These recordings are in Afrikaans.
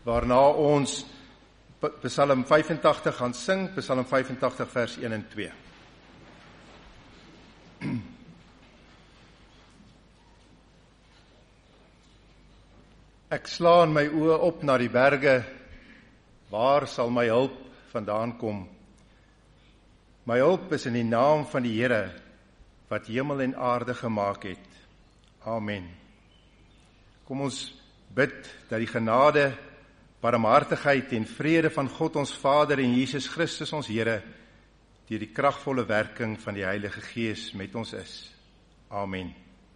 waarna ons Psalm 85 gaan sing, Psalm 85 vers 1 en 2. Ek slaan my oë op na die berge, waar sal my hulp vandaan kom? My hulp is in die naam van die Here, wat hemel en aarde gemaak het. Amen. Kom ons bid dat die genade, barmhartigheid en vrede van God ons Vader en Jesus Christus ons Here, deur die kragvolle werking van die Heilige Gees met ons is. Amen.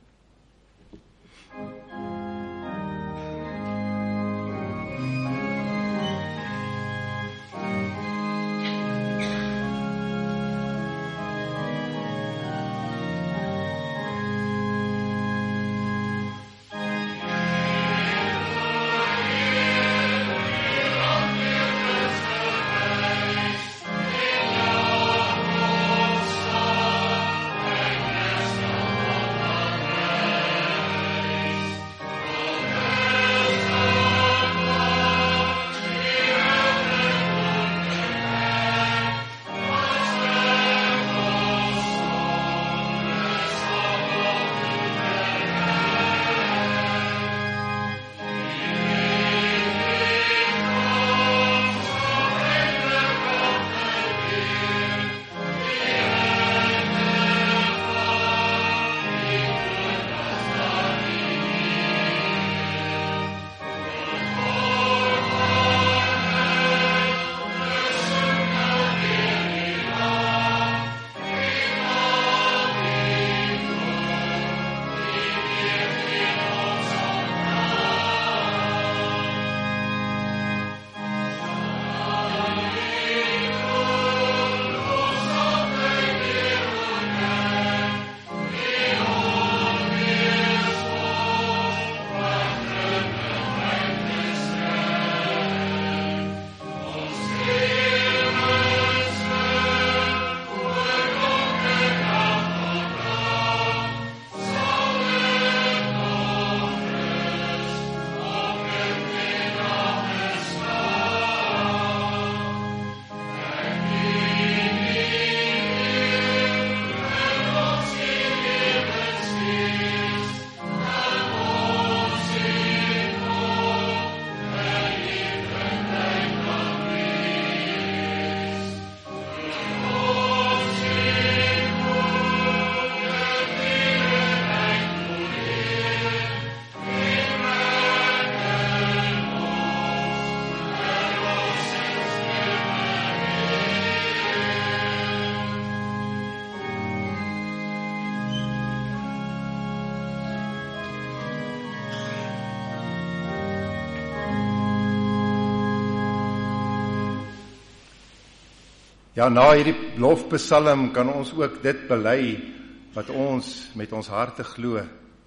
Ja, na hierdie lofpsalm kan ons ook dit bely wat ons met ons harte glo.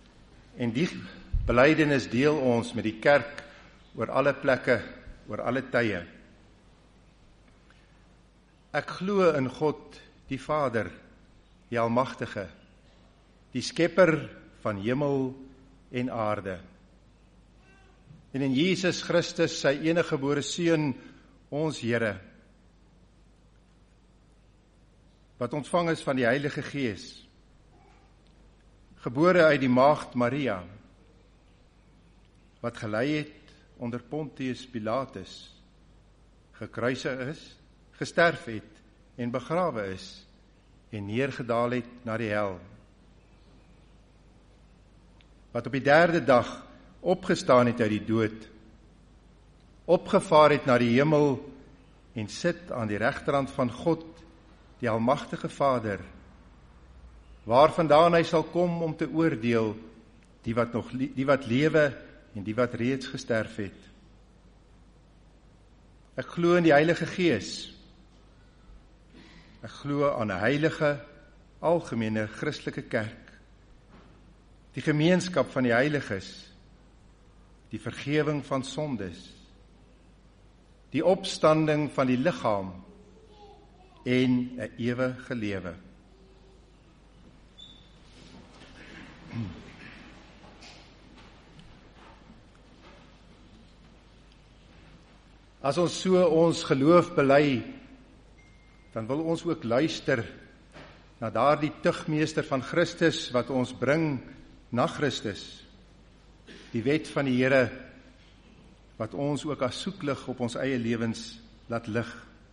En die belydenis deel ons met die kerk oor alle plekke, oor alle tye. Ek glo in God, die Vader, die Almagtige, die skepper van hemel en aarde. En in Jesus Christus, sy eniggebore Seun, ons Here, wat ontvang is van die Heilige Gees, gebore uit die maagd Maria, wat gelei het onder Pontius Pilatus, gekruisig is, gesterf het en begrawe is, en neergedaal het na die hel, wat op die 3de dag opgestaan het uit die dood, opgevaar het na die hemel, en sit aan die regterhand van God, die Almagtige Vader, waarvandaan hy sal kom om te oordeel die wat lewe en die wat reeds gesterf het. Ek glo in die Heilige Gees. Ek glo aan 'n heilige, algemene Christelike kerk, die gemeenskap van die heiliges, die vergewing van sondes, die opstanding van die liggaam en 'n ewige lewe. As ons so ons geloof bely, dan wil ons ook luister na daardie tugmeester van Christus wat ons bring na Christus, die wet van die Here wat ons ook as soeklig op ons eie lewens laat lig.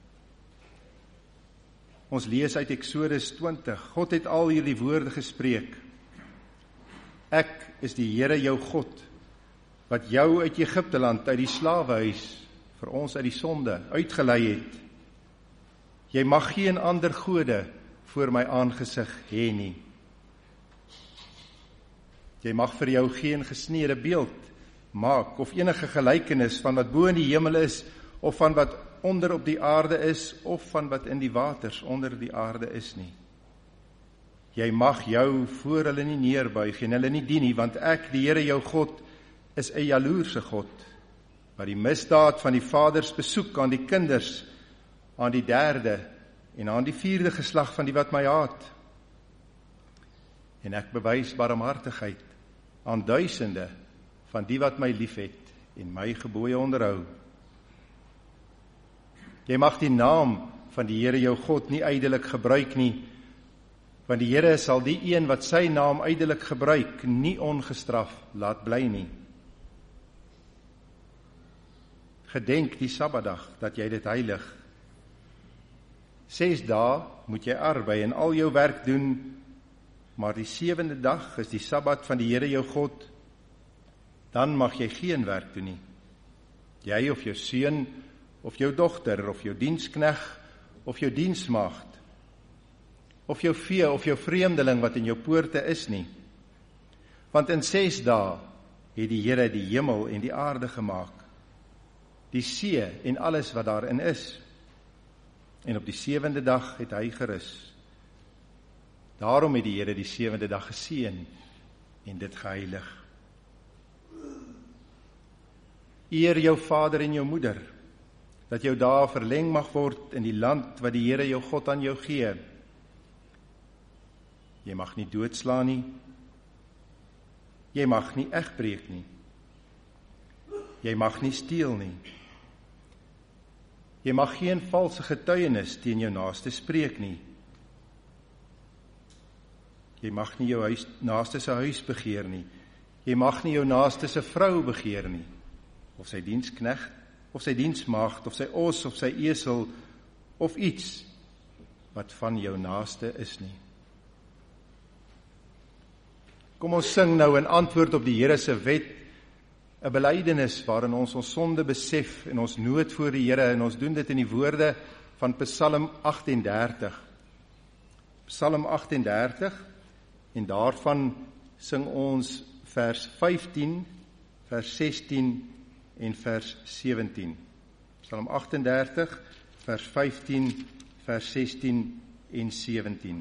Ons lees uit Eksodus 20, God het al hierdie woorde gespreek. Ek is die Here jou God, wat jou uit Egipteland, uit die slawehuis, vir ons uit die sonde, uitgelei het. Jy mag geen ander gode voor my aangesig hê nie. Jy mag vir jou geen gesneede beeld maak, of enige gelykenis van wat bo in die hemel is, of van wat onder op die aarde is, of van wat in die waters onder die aarde is nie. Jy mag jou voor hulle nie neerbuig en hulle nie dien nie, want ek, die Here jou God, is 'n jaloerse God, wat die misdaad van die vaders besoek aan die kinders, aan die 3de en aan die 4de geslag van die wat my haat. En ek bewys barmhartigheid aan duisende van die wat my liefhet en my gebooie onderhou. Jy mag die naam van die Here jou God nie ydelik gebruik nie, want die Here sal die een wat sy naam ydelik gebruik, nie ongestraf laat bly nie. Gedenk die Sabbatdag, dat jy dit heilig. 6 dae moet jy arbei en al jou werk doen, maar die 7de dag is die Sabbat van die Here jou God, dan mag jy geen werk doen nie. Jy of jou seun, of jou dogter, of jou dienskneg, of jou diensmaagd, of jou vee, of jou vreemdeling wat in jou poorte is nie. Want in 6 dae het die Here die hemel en die aarde gemaak, die see en alles wat daarin is. En op die 7de dag het hy gerus. Daarom het die Here die 7de dag geseën en dit geheilig. Eer jou vader en jou moeder, dat jou dae verleng mag word in die land wat die Here jou God aan jou gee. Jy mag nie doodslaan nie. Jy mag nie egbreek nie. Jy mag nie steel nie. Jy mag geen valse getuienis teen jou naaste spreek nie. Jy mag nie jou naaste se huis begeer nie. Jy mag nie jou naaste se vrou begeer nie, of sy diensknegt, of sy diensmaagd, of sy os, of sy esel, of iets wat van jou naaste is nie. Kom ons sing nou in antwoord op die Here se wet, 'n belydenis waarin ons sonde besef en ons nood voor die Here, en ons doen dit in die woorde van Psalm 38. Psalm 38, en daarvan sing ons vers 15, vers 16 en vers 17. Psalm 38, vers 15, vers 16 en 17.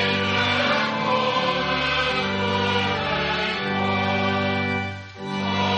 Oh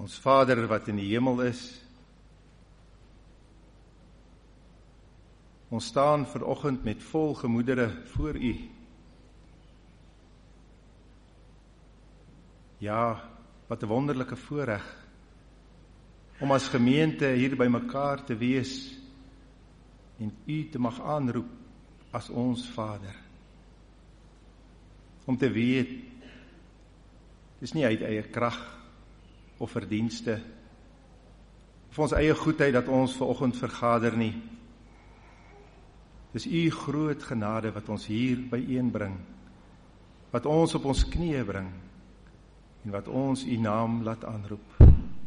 Ons Vader wat in die hemel is, ons staan vanoggend met vol gemoedere voor U. Ja, wat 'n wonderlike voorreg om as gemeente hier by mekaar te wees en U te mag aanroep as ons Vader. Om te weet, dis nie uit eie krag of verdienste of ons eie goedheid dat ons vanoggend vergader nie. Dis U groot genade wat ons hier byeenbring, wat ons op ons knieë bring en wat ons U naam laat aanroep.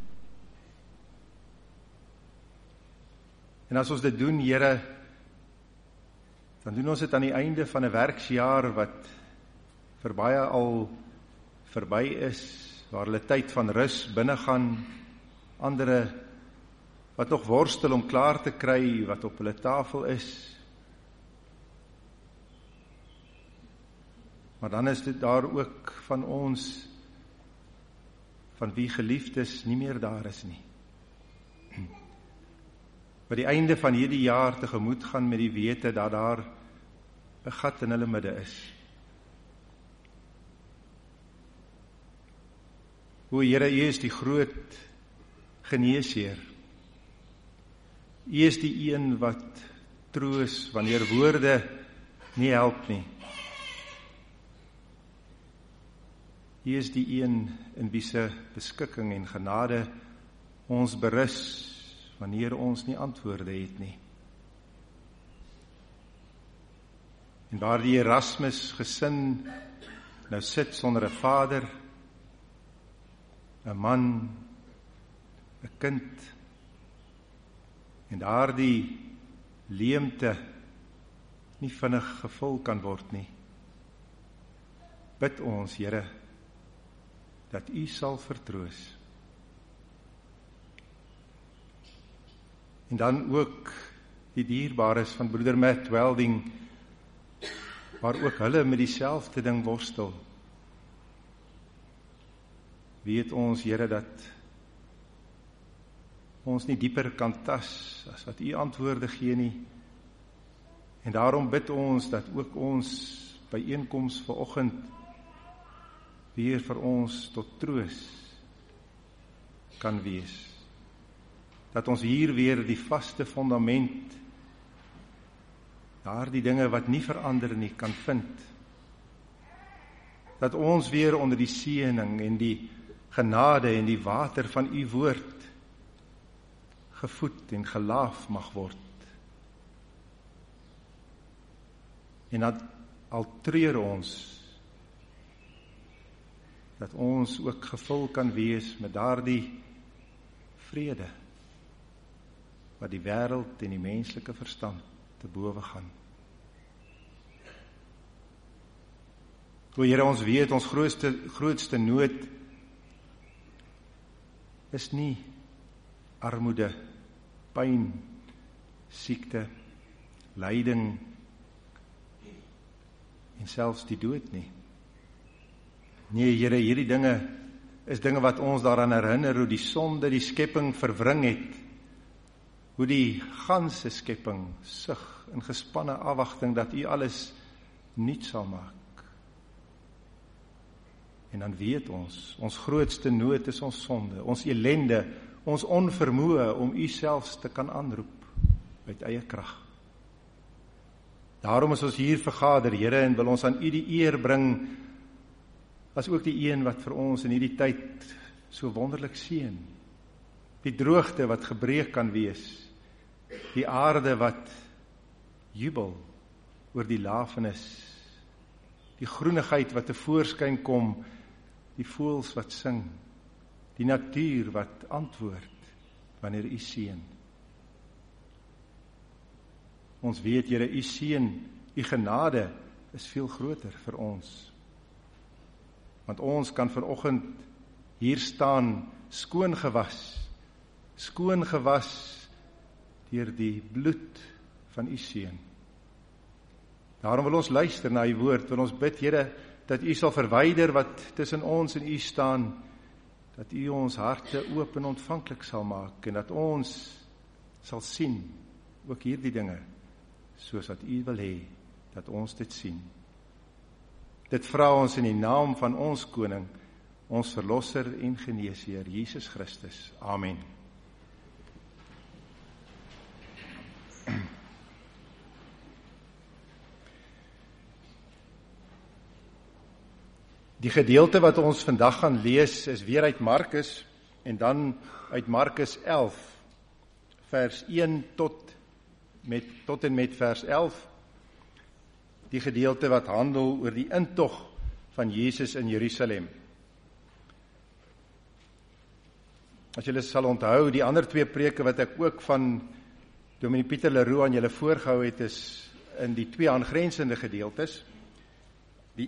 En as ons dit doen, Here, dan doen ons dit aan die einde van 'n werksjaar wat vir baie al verby is, waar hulle tyd van rus binnegaan, ander wat nog worstel om klaar te kry wat op hulle tafel is. Maar dan is dit daar ook van ons, van wie geliefdes nie meer daar is nie. By die einde van hierdie jaar tegemoet gaan met die wete dat daar 'n gat in hulle midde is. O Here, U is die groot geneesheer. U is die een wat troos wanneer woorde nie help nie. U is die een in wie se beskikking en genade ons berus wanneer ons nie antwoorde het nie. En waar die Erasmus gesin nou sit sonder 'n vader, 'n man, 'n kind, en daardie leemte nie vinnig gevul kan word nie, bid ons, Here, dat U sal vertroos. En dan ook die dierbares van broeder Matt Welding, waar ook hulle met dieselfde ding worstel. Weet ons, Here, dat ons nie dieper kan tas as wat U antwoorde gee nie. En daarom bid ons dat ook ons byeenkoms vanoggend weer vir ons tot troos kan wees. Dat ons hier weer die vaste fundament, daardie dinge wat nie verander nie, kan vind. Dat ons weer onder die seëning en die genade en die water van U woord gevoed en gelaaf mag word. En dat al treur ons, dat ons ook gevul kan wees met daardie vrede, wat die wêreld en die menslike verstand te bowe gaan. O Here, ons weet, ons grootste nood is nie armoede, pyn, siekte, lyding en selfs die dood nie. Nee, Here, hierdie dinge is dinge wat ons daaraan herinner hoe die sonde die skepping verwring het, hoe die ganse skepping sug in gespanne afwagting dat U alles nuut sal maak. En dan weet ons grootste nood is ons sonde, ons ellende, ons onvermoë om U selfs te kan aanroep uit eie krag. Daarom is ons hier vergader, Here, en wil ons aan U die eer bring, as ook die een wat vir ons in hierdie tyd so wonderlik seën. Die droogte wat gebreek kan wees, die aarde wat jubel oor die lafenis, die groenigheid wat tevoorskyn kom, die voëls wat sing, die natuur wat antwoord wanneer U seën. Ons weet, Here, U seën, U genade is veel groter vir ons. Want ons kan vanoggend hier staan skoon gewas deur die bloed van U seun. Daarom wil ons luister na U woord, wil ons bid, Here, dat U sal verwyder wat tussen ons en U staan dat U ons harte oop en ontvanklik sal maak, en dat ons sal sien, ook hierdie dinge, soos wat U wil hê, dat ons dit sien. Dit vra ons in die naam van ons Koning, ons Verlosser en Geneesheer, Jesus Christus. Amen. Die gedeelte wat ons vandag gaan lees is weer uit Markus en dan uit Markus 11 vers 1 tot en met vers 11. Die gedeelte wat handel oor die intog van Jesus in Jerusalem. As julle sal onthou, die ander 2 preke wat ek ook van Dominee Pieter Leroux aan julle voorgehou het, is in die 2 aangrensende gedeeltes. Die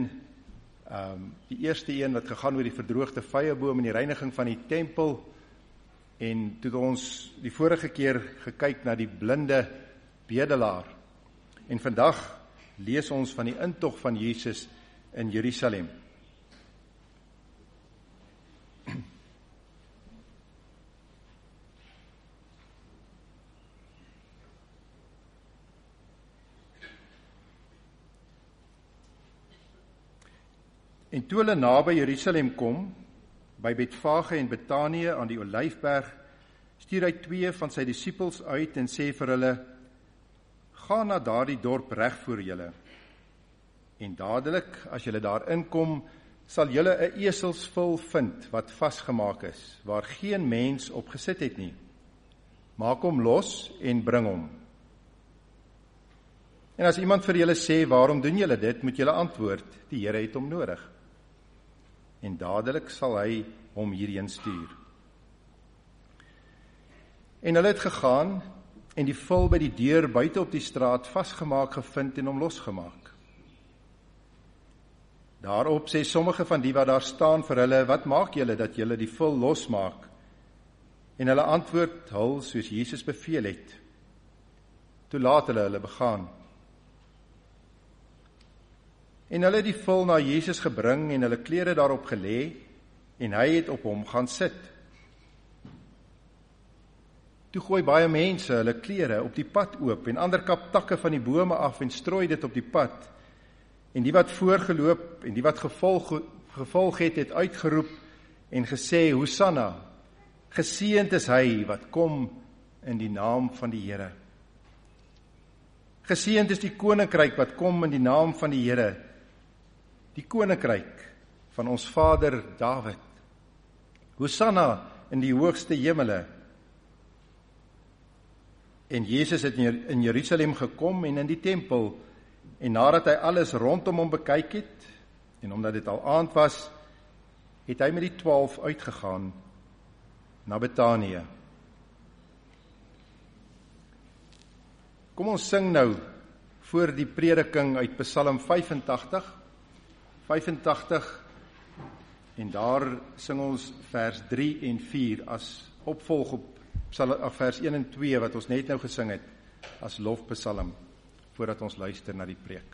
eerste een wat gegaan oor die verdroogde vyeboom en die reiniging van die tempel, en toe ons die vorige keer gekyk na die blinde bedelaar. En vandag lees ons van die intog van Jesus in Jerusalem. En toe hulle naby Jerusalem kom, by Betfage en Betanië aan die Olyfberg, stuur hy 2 van sy disippels uit en sê vir hulle, gaan na daardie dorp reg voor julle. En dadelik, as julle daar inkom, sal julle 'n eselsvul vind wat vasgemaak is, waar geen mens op gesit het nie. Maak hom los en bring hom. En as iemand vir julle sê, waarom doen julle dit, moet julle antwoord, die Here het hom nodig. En dadelik sal hy hom hierheen stuur. En hulle het gegaan en die vul by die deur buite op die straat vasgemaak gevind en hom losgemaak. Daarop sê sommige van die wat daar staan vir hulle, wat maak julle dat julle die vul losmaak? En hulle antwoord hul soos Jesus beveel het. Toe laat hulle begaan. En hulle het die vul na Jesus gebring en hulle klere daarop gelê, en hy het op hom gaan sit. Toe gooi baie mense hulle klere op die pad oop, en ander kap takke van die bome af en strooi dit op die pad. En die wat voorgeloop en die wat gevolg het uitgeroep en gesê, Hosanna, geseënd is hy wat kom in die naam van die Here. Geseënd is die koninkryk wat kom in die naam van die Here, die koninkryk van ons vader Dawid. Hosanna in die hoogste hemele. En Jesus het in Jerusalem gekom en in die tempel, en nadat hy alles rondom hom bekyk het, en omdat dit al aand was, het hy met die 12 uitgegaan na Betanië. Kom ons sing nou voor die prediking uit Psalm 85, en daar sing ons vers 3 en 4 as opvolg op vers 1 en 2 wat ons net nou gesing het as lofpsalm, voordat ons luister na die preek.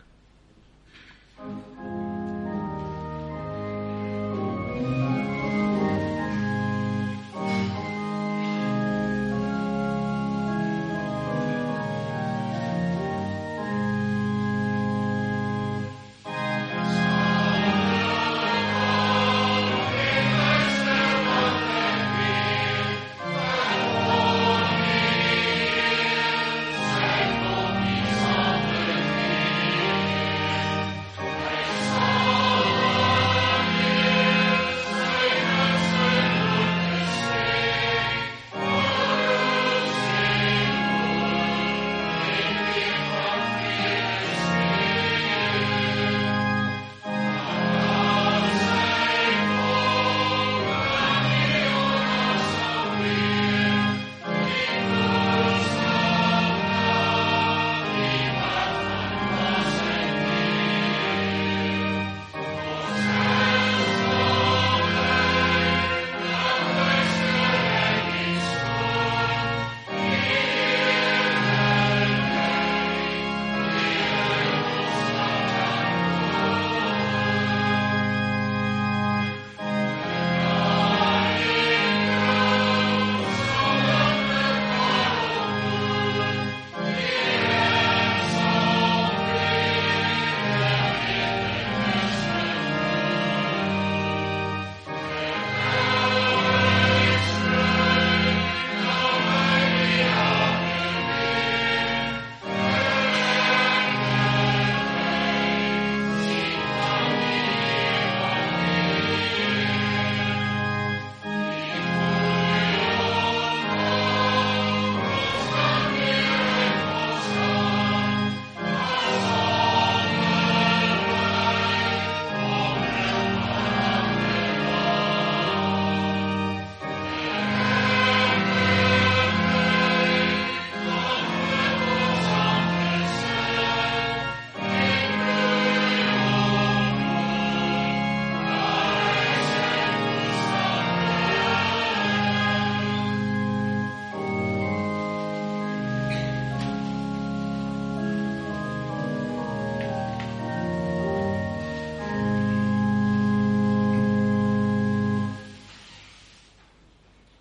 Sa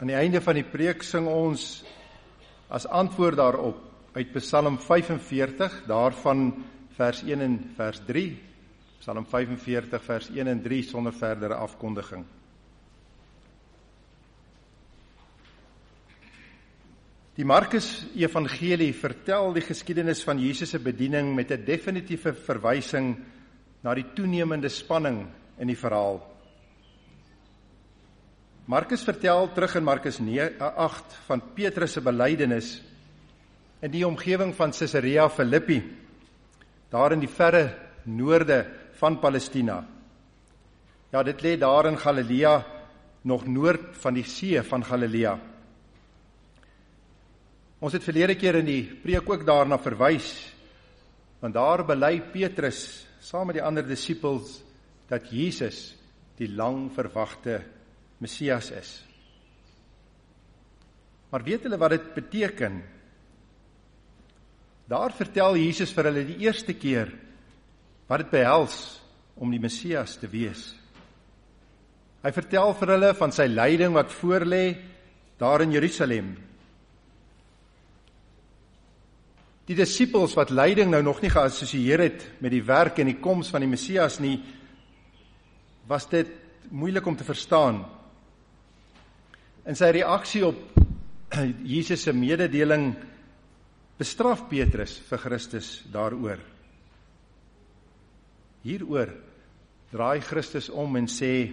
Aan die einde van die preek sing ons as antwoord daarop uit Psalm 45, daarvan vers 1 en vers 3, Psalm 45 vers 1 en 3 sonder verdere afkondiging. Die Markus Evangelie vertel die geskiedenis van Jesus se bediening met 'n definitiewe verwysing na die toenemende spanning in die verhaal. Markus vertel terug in Markus 8 van Petrus se belydenis in die omgewing van Caesarea Philippi, daar in die verre noorde van Palestina. Ja, dit lê daar in Galilea, nog noord van die see van Galilea. Ons het verlede keer in die preek ook daarna verwys, want daar bely Petrus saam met die ander disippels dat Jesus die lang verwagte Messias is. Maar weet hulle wat dit beteken? Daar vertel Jesus vir hulle die eerste keer wat dit behels om die Messias te wees. Hy vertel vir hulle van sy lyding wat voorlê daar in Jerusalem. Die disippels wat lyding nou nog nie geassosieer het met die werk en die koms van die Messias nie, was dit moeilik om te verstaan. In sy reaksie op Jesus se mededeling bestraf Petrus vir Christus daaroor. Hieroor draai Christus om en sê,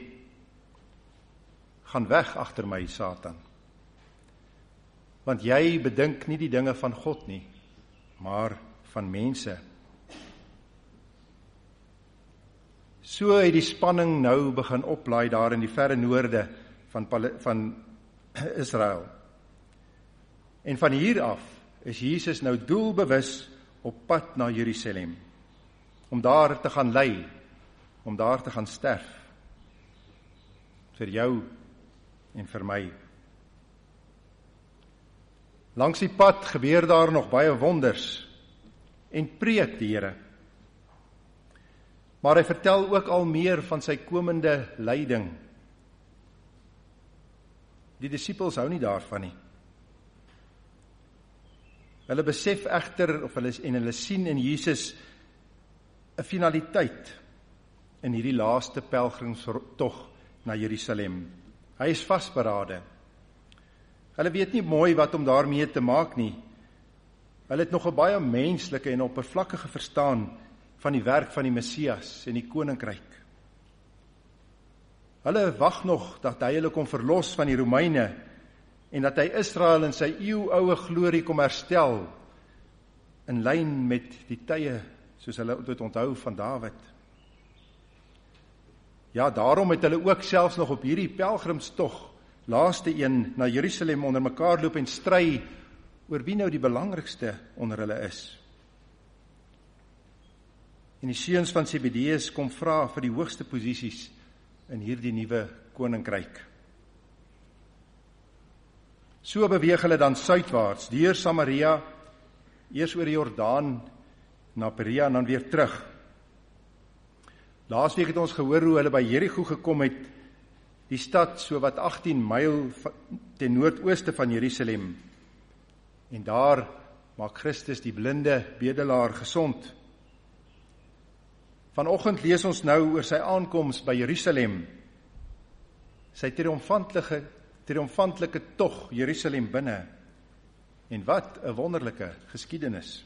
gaan weg agter my, Satan. Want jy bedink nie die dinge van God nie, maar van mense. So het die spanning nou begin oplaai daar in die verre noorde van Israel. En van hier af is Jesus nou doelbewus op pad na Jerusalem, om daar te gaan ly, om daar te gaan sterf, vir jou en vir my. Langs die pad gebeur daar nog baie wonders en preek die Here. Maar hy vertel ook al meer van sy komende lyding. Die disippels hou nie daarvan nie. Hulle besef egter, hulle sien in Jesus 'n finaliteit in hierdie laaste pelgrimstog na Jerusalem. Hy is vasberade. Hulle weet nie mooi wat om daarmee te maak nie. Hulle het nog 'n baie menslike en oppervlakkige verstaan van die werk van die Messias en die koninkryk. Hulle wag nog dat hy hulle kom verlos van die Romeine en dat hy Israel in sy eeuoue glorie kom herstel, in lyn met die tye soos hulle dit onthou van Dawid. Ja, daarom het hulle ook selfs nog op hierdie pelgrimstog, laaste een na Jerusalem, onder mekaar loop en stry oor wie nou die belangrikste onder hulle is. En die seuns van Zebedeus kom vra vir die hoogste posisies in hierdie nuwe koninkryk. So beweeg hulle dan suidwaarts, deur Samaria, eers oor die Jordaan, na Perea en dan weer terug. Laasweek het ons gehoor hoe hulle by Jerigo gekom het, die stad so wat 18 myl ten noordooste van Jerusalem. En daar maak Christus die blinde bedelaar gesond. Vanoggend lees ons nou oor sy aankoms by Jerusalem, sy triomfantelike tog Jerusalem binne. En wat 'n wonderlike geskiedenis.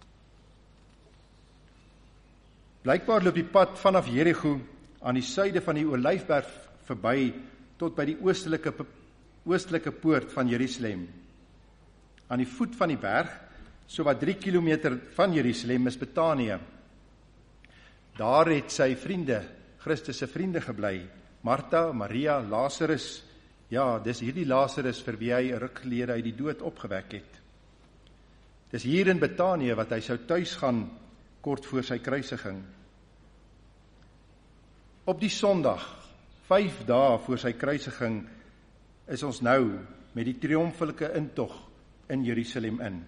Blykbaar loop die pad vanaf Jerigo aan die suide van die Olyfberg verby tot by die oostelike poort van Jerusalem. Aan die voet van die berg, so wat 3 kilometer van Jerusalem, is Betanië. Daar het sy vriende, Christus se vriende gebly, Martha, Maria, Lazarus. Ja, dis hierdie Lazarus vir wie hy 'n ruk gelede uit die dood opgewek het. Dis hier in Betanië wat hy sou tuis gaan kort voor sy kruisiging. Op die Sondag, 5 dae voor sy kruisiging, is ons nou met die triomfalike intog in Jerusalem in.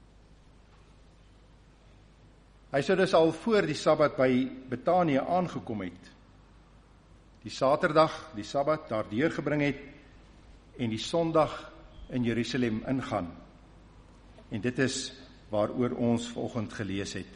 Hy sou dus al voor die Sabbat by Betanië aangekom het. Die Saterdag, die Sabbat, daar deurgebring het en die Sondag in Jerusalem ingaan. En dit is waaroor ons vanoggend gelees het.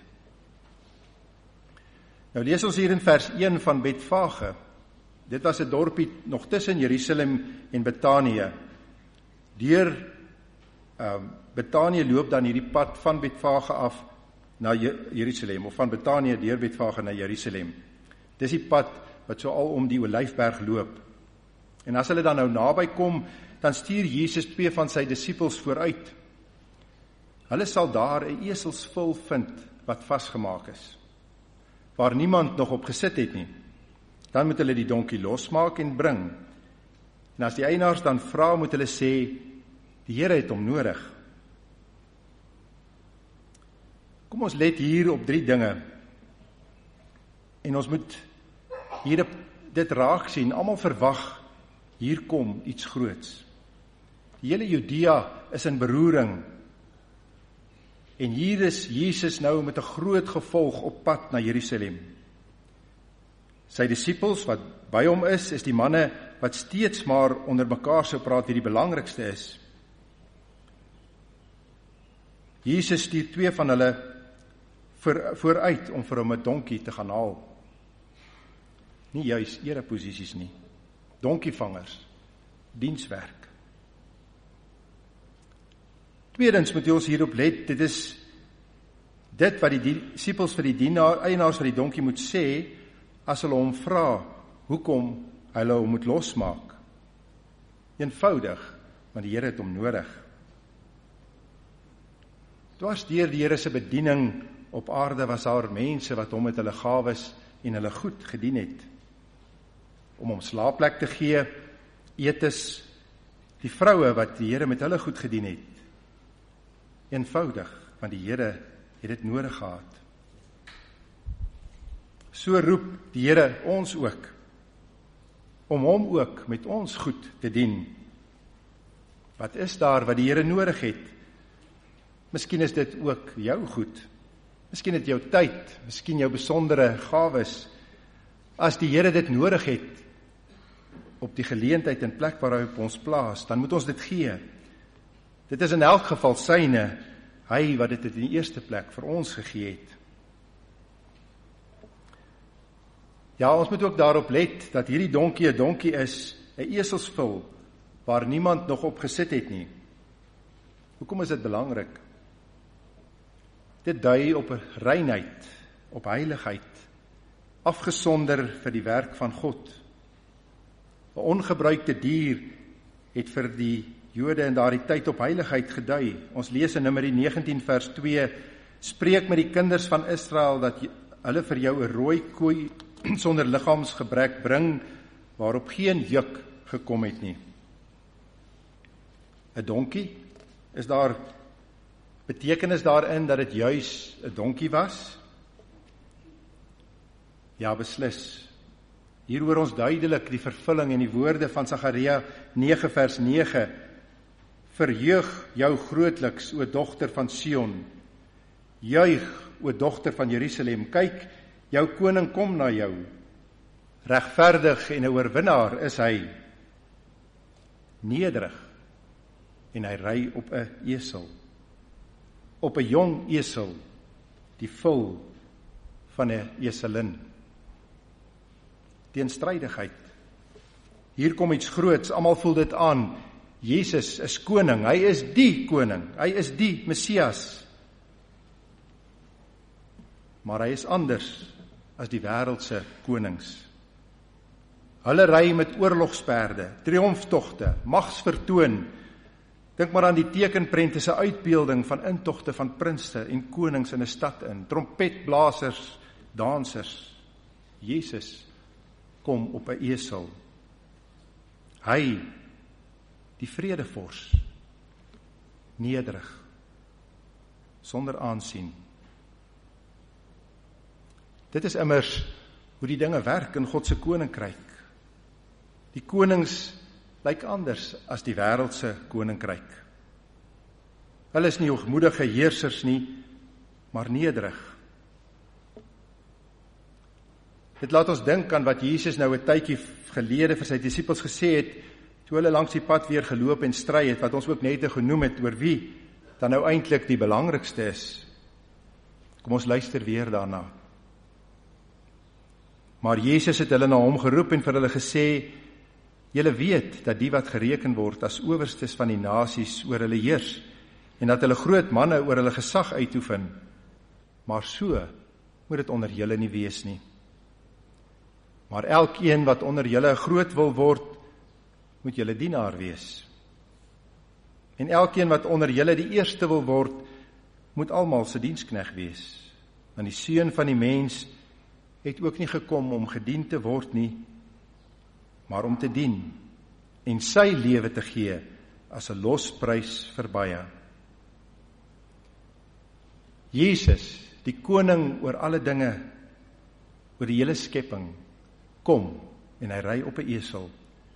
Nou lees ons hier in vers 1 van Betfage. Dit was 'n dorpie nog tussen Jerusalem en Betanië. Deur Betanië loop dan hierdie pad van Betfage af na Jerusalem, of van Betanië deur Betfage na Jerusalem. Dis die pad wat so al om die Olyfberg loop. En as hulle dan nou naby kom, dan stuur Jesus 2 van sy disippels vooruit. Hulle sal daar 'n eselsvul vind wat vasgemaak is, waar niemand nog op gesit het nie. Dan moet hulle die donkie losmaak en bring. En as die eienaars dan vra, moet hulle sê, die Here het hom nodig. Kom ons let hier op 3 dinge. En ons moet hier dit raak sien. Almal verwag, hier kom iets groots. Die hele Judea is in beroering. En hier is Jesus nou met 'n groot gevolg op pad na Jerusalem. Sy disippels wat by hom is die manne wat steeds maar onder mekaar sou praat wie die belangrikste is. Jesus stuur 2 van hulle vooruit om vir hom 'n donkie te gaan haal. Nie juis ereposisies nie. Donkievangers, dienswerk. Tweedens moet ons hierop let, dit is dit wat die disippels vir die eienaars van die donkie moet sê, as hulle hom vra, hoekom hulle hom moet losmaak. Eenvoudig, want die Here het hom nodig. Dwars deur die Here se bediening op aarde was daar mense wat hom met hulle gawes en hulle goed gedien het. Om hom slaapplek te gee, etes, die vroue wat die Here met hulle goed gedien het. Eenvoudig, want die Here het dit nodig gehad. So roep die Here ons ook, om hom ook met ons goed te dien. Wat is daar wat die Here nodig het? Miskien is dit ook jou goed. Miskien het jou tyd, miskien jou besondere gawes. As die Here dit nodig het, op die geleentheid en plek waar hy op ons plaas, dan moet ons dit gee. Dit is in elk geval syne, hy wat dit in die eerste plek vir ons gegee het. Ja, ons moet ook daarop let, dat hierdie donkie 'n donkie is, 'n eselsvul, waar niemand nog op gesit het nie. Hoekom is dit belangrik? Dit dui op reinheid, op heiligheid, afgesonder vir die werk van God. 'n Ongebruikte dier het vir die Jode in daardie tyd op heiligheid gedui. Ons lees in Numeri 19 vers 2, spreek met die kinders van Israel, dat hulle vir jou 'n rooi koei sonder liggaamsgebrek bring, waarop geen juk gekom het nie. 'n Donkie, is daar betekenis daarin dat dit juis 'n donkie was? Ja, beslis. Hier hoor ons duidelik die vervulling en die woorde van Sagaria 9 vers 9. Verheug jou grootliks, o dogter van Sion. Juig, o dogter van Jerusalem. Kyk, jou koning kom na jou. Regverdig en 'n oorwinnaar is hy. Nederig, en hy ry op 'n esel. Op 'n jong esel, die vul van 'n eselin. Teenstrydigheid. Hier kom iets groots, almal voel dit aan. Jesus is koning, hy is die koning, hy is die Messias. Maar hy is anders as die wêreldse konings. Hulle ry met oorlogsperde, triomftogte, magsvertoon. Dink maar aan die tekenprente se uitbeelding van intogte van prinses en konings in 'n stad in, trompetblasers, dansers. Jesus kom op 'n esel. Hy, die vredevors, nederig, sonder aansien. Dit is immers hoe die dinge werk in God se koninkryk. Die konings lyk anders as die wêreldse koninkryk. Hulle is nie hoogmoedige heersers nie, maar nederig. Dit laat ons dink aan wat Jesus nou 'n tydjie gelede vir sy disippels gesê het, toe hulle langs die pad weer geloop en stry het, wat ons ook net genoem het, oor wie dan nou eintlik die belangrikste is. Kom ons luister weer daarna. Maar Jesus het hulle na hom geroep en vir hulle gesê, julle weet dat die wat gereken word as owerstes van die nasies oor hulle heers, en dat hulle groot manne oor hulle gesag uitoefen, maar so moet dit onder julle nie wees nie. Maar elkeen wat onder julle groot wil word, moet julle dienaar wees. En elkeen wat onder julle die eerste wil word, moet almal se diensknegt wees. Want die Seun van die mens het ook nie gekom om gedien te word nie, maar om te dien en sy lewe te gee as 'n losprys vir baie. Jesus, die koning oor alle dinge, oor die hele skepping, kom en hy ry op 'n esel.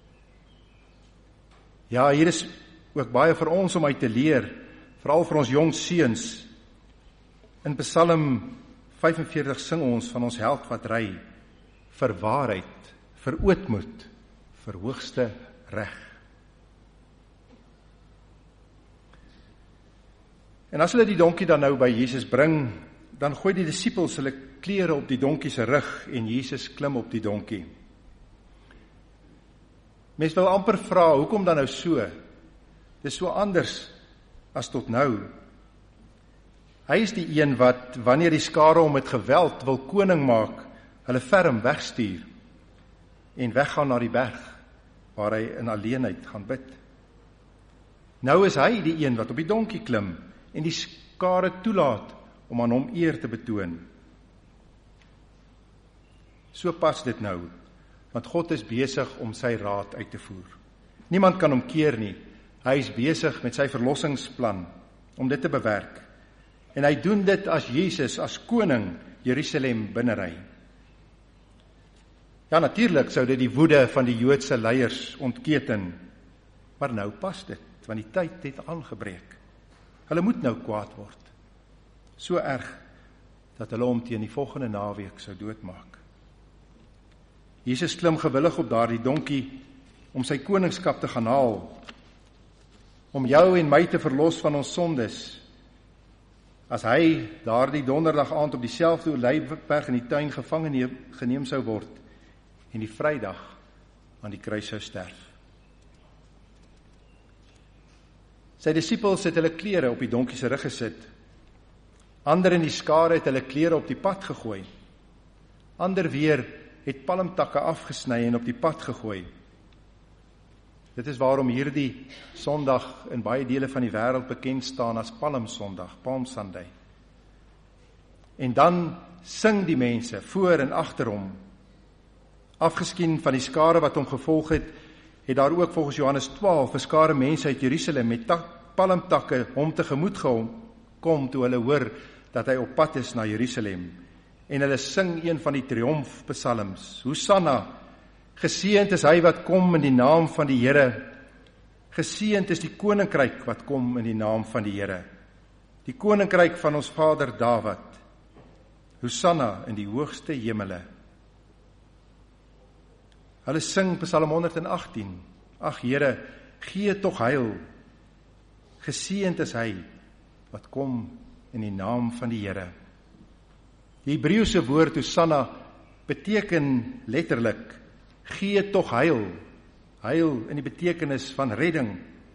Ja, hier is ook baie vir ons om uit te leer, veral vir ons jong seuns. In Psalm 45 sing ons van ons held wat ry vir waarheid, vir ootmoed, vir hoogste reg. En as hulle die donkie dan nou by Jesus bring, dan gooi die disippels hulle klere op die donkie se rug en Jesus klim op die donkie. Mens wil amper vra, hoekom dan nou so? Dis so anders as tot nou. Hy is die een wat, wanneer die skare hom met geweld wil koning maak, hulle ferm wegstuur en weggaan na die berg, waar hy in alleenheid gaan bid. Nou is hy die een wat op die donkie klim en die skare toelaat om aan hom eer te betoon. So pas dit nou, want God is besig om sy raad uit te voer. Niemand kan hom keer nie. Hy is besig met sy verlossingsplan om dit te bewerk. En hy doen dit as Jesus, as koning, Jerusalem binnery. Ja, natuurlik sou dit die woede van die Joodse leiers ontketen, maar nou pas dit, want die tyd het aangebreek. Hulle moet nou kwaad word. So erg, dat hulle hom teen die volgende naweek sou doodmaak. Jesus klim gewillig op daardie donkie, om sy koningskap te gaan haal, om jou en my te verlos van ons sondes. As hy daardie donderdag aand op dieselfde Olyfberg in die tuin gevangen geneem sou word, en die Vrydag aan die kruis sou sterf. Sy disippels het hulle klere op die donkie se rug gesit. Ander in die skare het hulle klere op die pad gegooi. Ander weer het palmtakke afgesny en op die pad gegooi. Dit is waarom hierdie Sondag in baie dele van die wêreld bekend staan as Palmsondag, Palm Sunday. En dan sing die mense voor en agter hom. Afgeskien van die skare wat hom gevolg het, het daar ook volgens Johannes 12 'n skare mense uit Jerusalem met palmtakke hom tegemoet kom toe hulle hoor dat hy op pad is na Jerusalem. En hulle sing een van die triomfpsalms. Hosanna, geseënd is hy wat kom in die naam van die Here. Geseënd is die koninkryk wat kom in die naam van die Here. Die koninkryk van ons vader Dawid. Hosanna in die hoogste hemele. Hulle sing Psalm 118. Ag Here, gee tog heil. Geseënd is hy wat kom in die naam van die Here. Die Hebreëse woord Hosanna beteken letterlik gee tog heil. Heil in die betekenis van redding.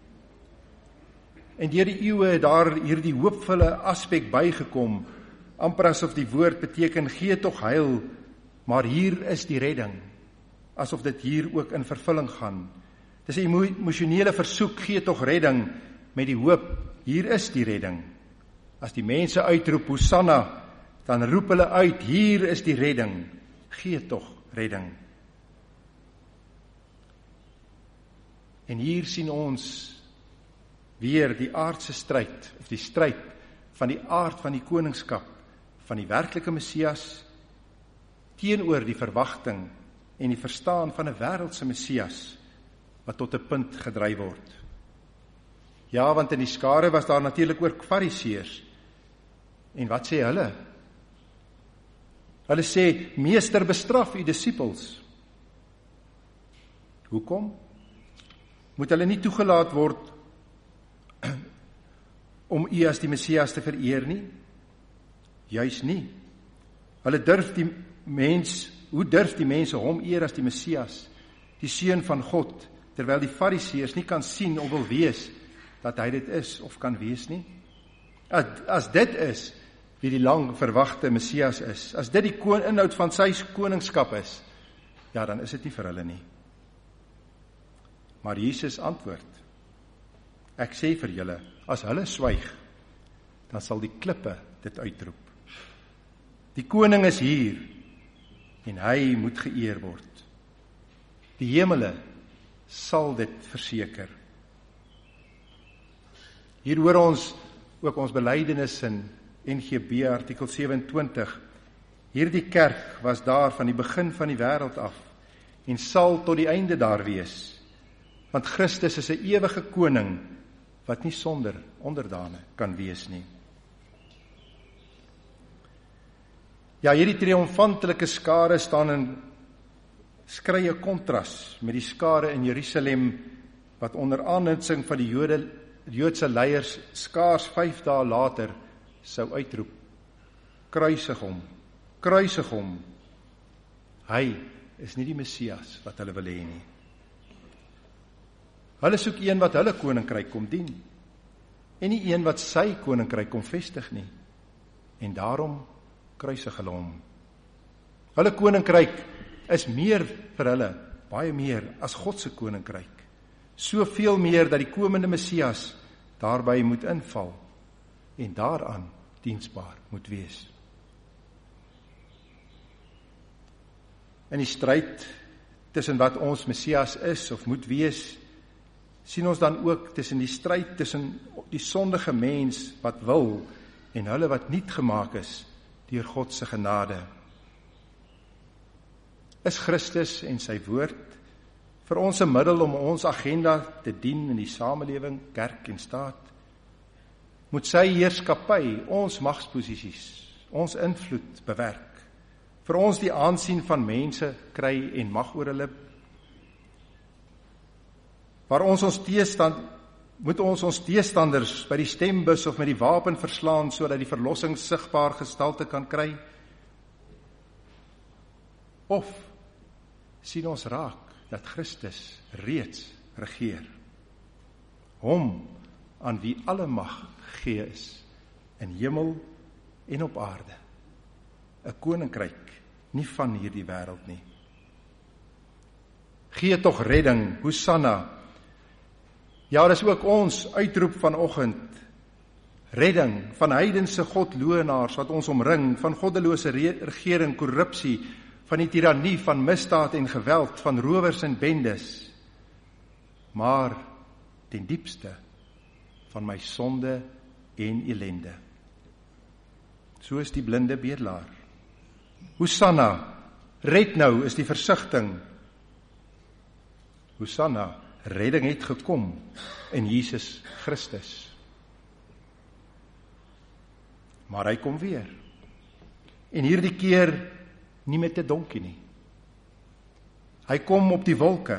En deur die eeue het daar hierdie hoopvolle aspek bygekom, amper asof die woord beteken gee tog heil, maar hier is die redding. Asof dit hier ook in vervulling gaan. Dis 'n emosionele versoek, gee tog redding, met die hoop, hier is die redding. As die mense uitroep Hosanna, dan roep hulle uit, hier is die redding, gee tog redding. En hier sien ons weer die aardse stryd, of die stryd van die aard van die koningskap, van die werklike Messias, teenoor die verwagting en die verstaan van 'n wêreldse Messias, wat tot 'n punt gedryf word. Ja, want in die skare was daar natuurlik ook Fariseërs. En wat sê hulle? Hulle sê, meester, bestraf u disippels. Hoekom? moet hulle nie toegelaat word om U as die Messias te vereer nie? Juis nie. Hoe durf die mense hom eer as die Messias, die Seun van God, terwyl die Fariseërs nie kan sien of wil wees dat hy dit is of kan wees nie? As dit is wie die lang verwagte Messias is, as dit die inhoud van sy koningskap is, ja, dan is dit nie vir hulle nie. Maar Jesus antwoord, ek sê vir julle, as hulle swyg, dan sal die klippe dit uitroep. Die koning is hier, en hy moet geëer word. Die hemele sal dit verseker. Hier hoor ons ook ons belydenis in NGB artikel 27. Hierdie kerk was daar van die begin van die wêreld af, en sal tot die einde daar wees. Want Christus is 'n ewige koning, wat nie sonder onderdane kan wees nie. Ja, hierdie triomfantelike skare staan in skrye kontras met die skare in Jerusalem, wat onder aanhitsing van die Joodse leiers skaars 5 dae later sou uitroep, kruisig hom, kruisig hom. Hy is nie die Messias wat hulle wil hê nie. Hulle soek een wat hulle koninkryk kom dien, en nie een wat sy koninkryk kom vestig nie. En daarom kruisig hulle hom. Hulle koninkryk is meer vir hulle, baie meer as God se koninkryk. Soveel meer dat die komende Messias daarby moet inval en daaraan diensbaar moet wees. In die stryd tussen wat ons Messias is of moet wees, sien ons dan ook tussen die stryd tussen die sondige mens wat wil en hulle wat niet gemaak is deur God se genade. Is Christus en sy woord vir ons 'n middel om ons agenda te dien in die samelewing, kerk en staat? Moet sy heerskappy ons magsposisies, ons invloed bewerk, vir ons die aansien van mense kry en mag oor hulle? Moet ons teestanders by die stembus of met die wapen verslaan sodat die verlossing sigbaar gestalte kan kry? Of sien ons raak dat Christus reeds regeer, hom aan wie alle mag gegee is in hemel en op aarde, 'n koninkryk nie van hierdie wêreld nie. Gee tog redding, Hosanna. Ja, dis ook ons uitroep vanoggend. Redding van heidense godloenaars wat ons omring, van goddelose regering, korrupsie, van die tirannie, van misdaad en geweld, van rowers en bendes, maar ten diepste van my sonde en ellende. So is die blinde bedelaar. Hosanna, red nou is die versigtiging. Hosanna, redding het gekom in Jesus Christus. Maar hy kom weer. En hierdie keer nie met 'n donkie nie. Hy kom op die wolke.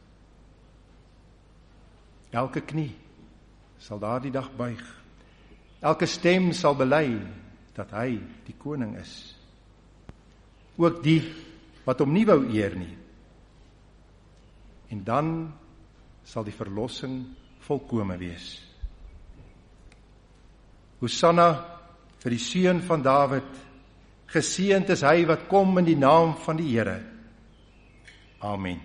Elke knie sal daardie dag buig. Elke stem sal bely dat hy die koning is. Ook die wat hom nie wou eer nie. En dan sal die verlossing volkome wees. Hosanna vir die seun van Dawid, geseënd is hy wat kom in die naam van die Here. Amen.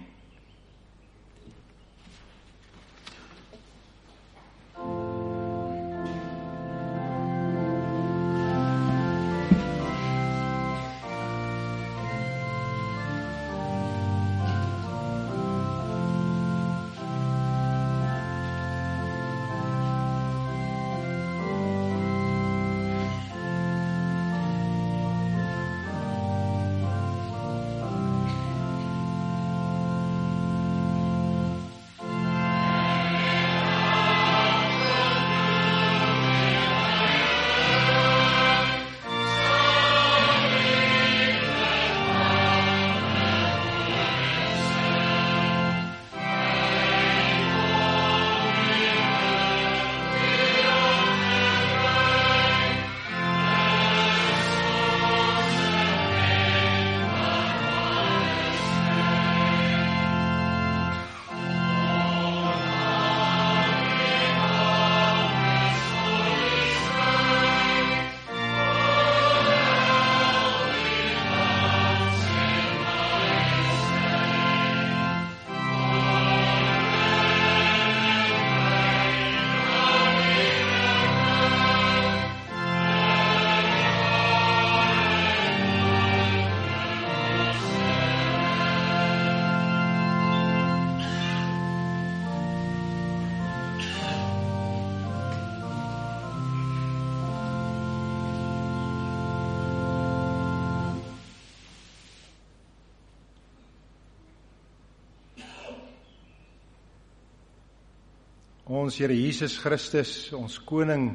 Ons Here Jesus Christus, ons Koning,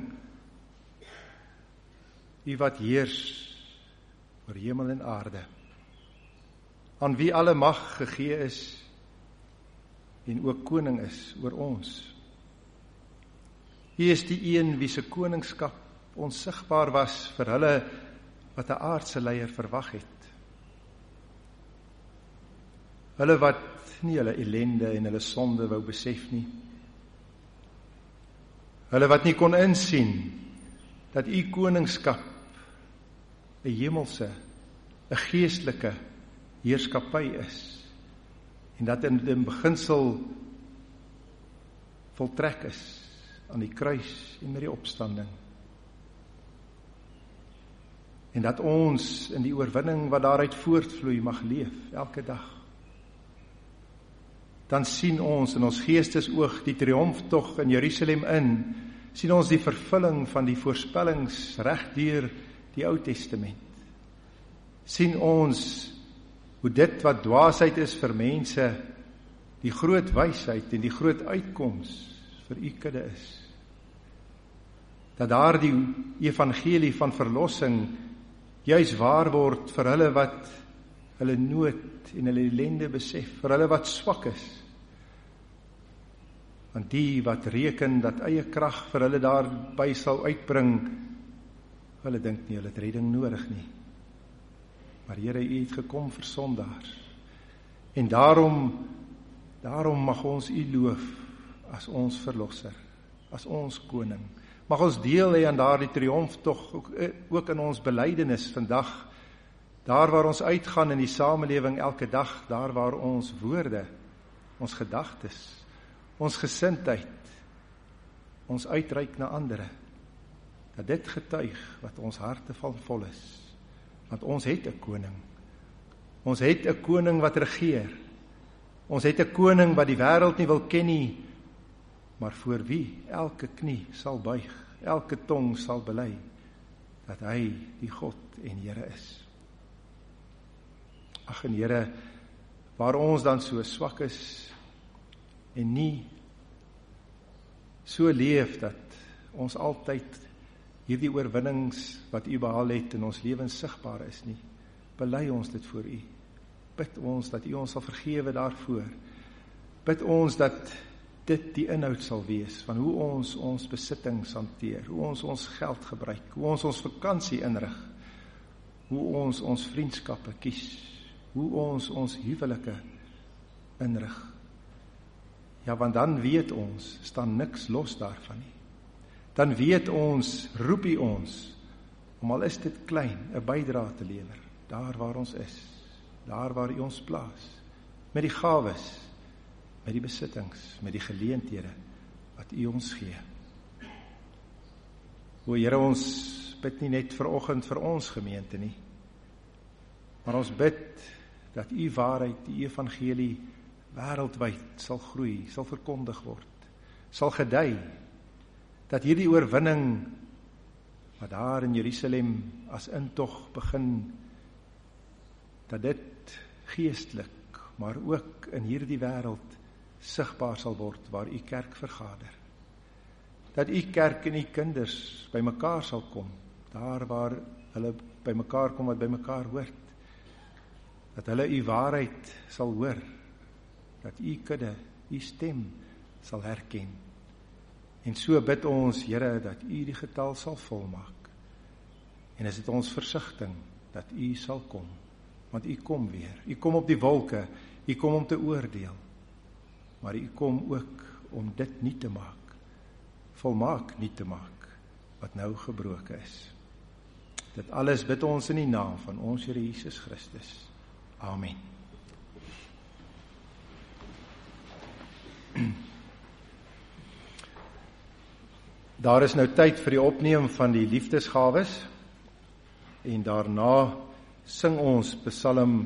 U wat heers oor hemel en aarde, aan wie alle mag gegee is en ook koning is oor ons. U is die een wie se koningskap onsigbaar was vir hulle wat 'n aardse leier verwag het. Hulle wat nie hulle ellende en hulle sonde wou besef nie. Hulle wat nie kon insien dat U koningskap 'n hemelse, 'n geestelike heerskappy is en dat in die beginsel voltrek is aan die kruis en met die opstanding. En dat ons in die oorwinning wat daaruit voortvloei mag leef, elke dag. Dan sien ons in ons geestesoog die triomftog in Jerusalem in, sien ons die vervulling van die voorspellings reg deur die Ou Testament. Sien ons hoe dit wat dwaasheid is vir mense, die groot wysheid en die groot uitkoms vir U kudde is. Dat daar die evangelie van verlossing juis waar word vir hulle wat hulle nood en hulle ellende besef, vir hulle wat swak is. Want die wat reken dat eie krag vir hulle daarby sal uitbring, hulle dink nie hulle het redding nodig nie. Maar Here, U het gekom vir sondaars. En daarom mag ons U loof as ons verlosser, as ons koning. Mag ons deel hê aan daardie triomftog ook in ons belydenis vandag. Daar waar ons uitgaan in die samelewing elke dag, daar waar ons woorde, ons gedagtes, ons gesindheid, ons uitreik na ander, dat dit getuig wat ons harte van vol is. Want ons het 'n koning. Ons het 'n koning wat regeer. Ons het 'n koning wat die wêreld nie wil ken nie, maar voor wie elke knie sal buig, elke tong sal bely, dat hy die God en Here is. Ag en Here, waar ons dan so swak is, en nie so leef dat ons altyd hierdie oorwinnings wat U behaal het in ons lewens sigbaar is nie, bely ons dit voor U. Bid ons dat U ons sal vergewe daarvoor. Bid ons dat dit die inhoud sal wees van hoe ons ons besittings hanteer, hoe ons geld gebruik, hoe ons vakansie inrig, hoe ons vriendskappe kies, hoe ons huwelike inrig. Ja, want dan weet ons, staan niks los daarvan nie. Dan weet ons, roep U ons, om al is dit klein, 'n bydrae te lewer, daar waar ons is, daar waar U ons plaas, met die gawes, met die besittings, met die geleenthede, wat U ons gee. O Here, ons bid nie net vanoggend vir ons gemeente nie, maar ons bid dat U waarheid, die evangelie, wêreldwyd sal groei, sal verkondig word, sal gedei, dat hierdie oorwinning, wat daar in Jerusalem as intog begin, dat dit geestelik, maar ook in hierdie wêreld sigbaar sal word, waar U kerk vergader. Dat U kerk en U kinders by mekaar sal kom, daar waar hulle by mekaar kom wat by mekaar hoort, dat hulle U waarheid sal hoor, dat U kudde, U stem sal herken. En so bid ons, Here, dat U die getal sal volmaak. En is dit ons versigtiging, dat U sal kom. Want U kom weer. U kom op die wolke. U kom om te oordeel. Maar U kom ook om dit nie te maak. Volmaak nie te maak, wat nou gebroken is. Dit alles bid ons in die naam van ons Here Jesus Christus. Amen. Daar is nou tyd vir die opneem van die liefdesgawes en daarna sing ons Psalm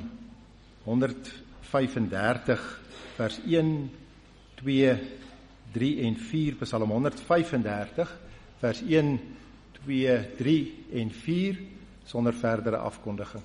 135 vers 1, 2, 3 en 4, Psalm 135 vers 1, 2, 3 en 4 sonder verdere afkondiging.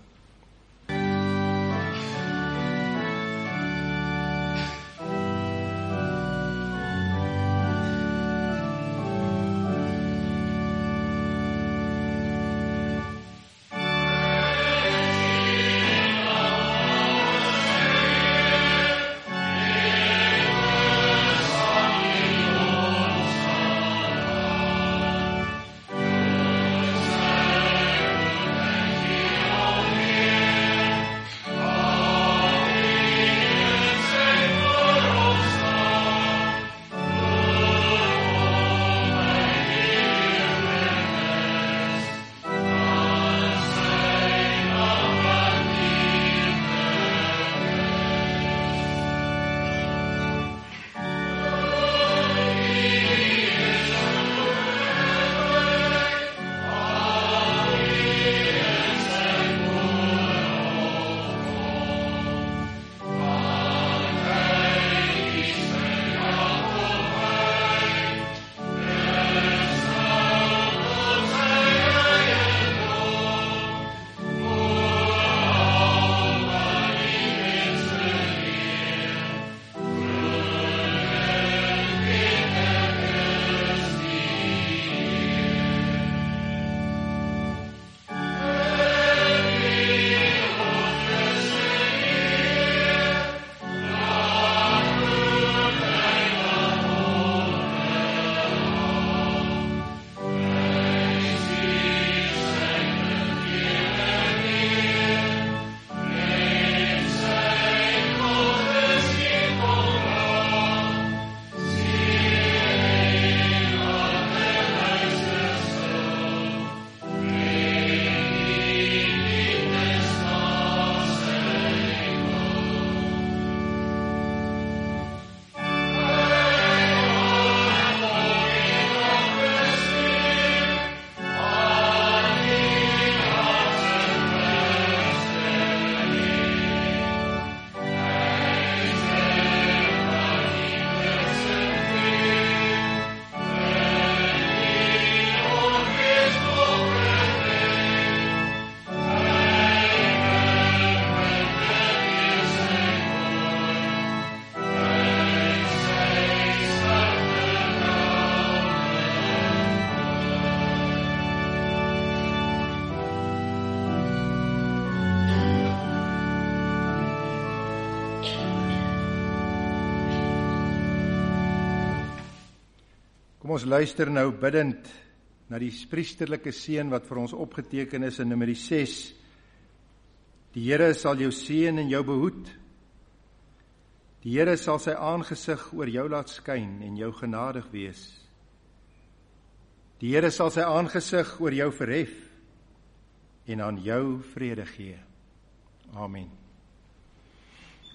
Kom ons luister nou bidend na die priesterlike seën wat vir ons opgeteken is in Numeri 6. Die Here sal jou seën en jou behoed. Die Here sal sy aangesig oor jou laat skyn en jou genadig wees. Die Here sal sy aangesig oor jou verhef en aan jou vrede gee. Amen.